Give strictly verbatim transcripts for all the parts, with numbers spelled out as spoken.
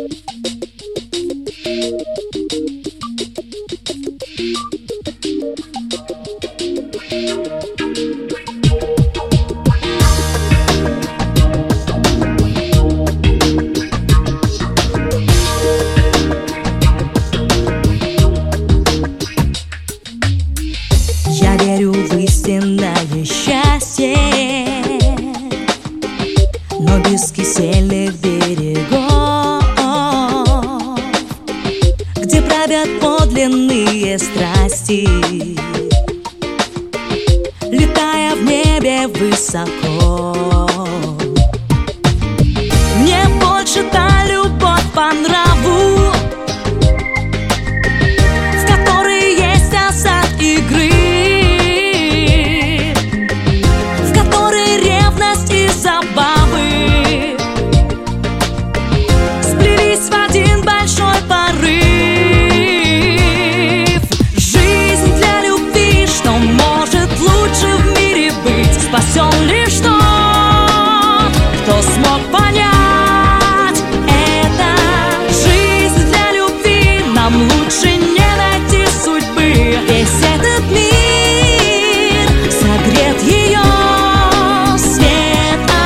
Я верю в истинное счастье, но без кисельных берегов, где правят подлинные страсти, летая в небе высоко. Мне больше та любовь по нраву, в которой есть азарт игры, в которой ревность и забавы сплелись в один большой порыв. Жизнь для любви, что может лучше в мире быть? Спасен лишь тот, кто смог понять это. Жизнь для любви, нам лучше не найти судьбы. Весь этот мир согрет ее светом.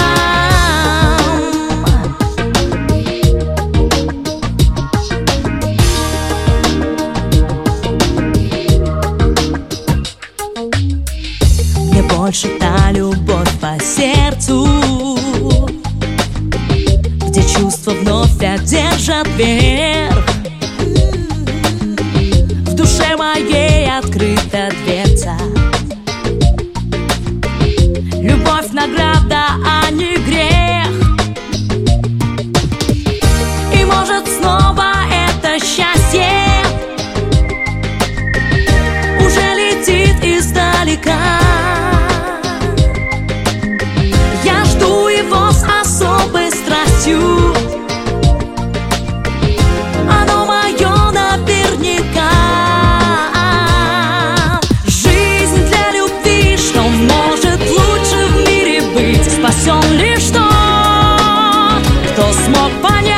Мне больше та любовь по сердцу, где чувства вновь одержат верх. В душе моей открыта дверца. Любовь награда, а не грех. И может снова это счастье уже летит издалека. Я жду его с особой страстью. Оно мое наверняка. Жизнь для любви, что может лучше в мире быть? Спасен лишь тот, кто смог понять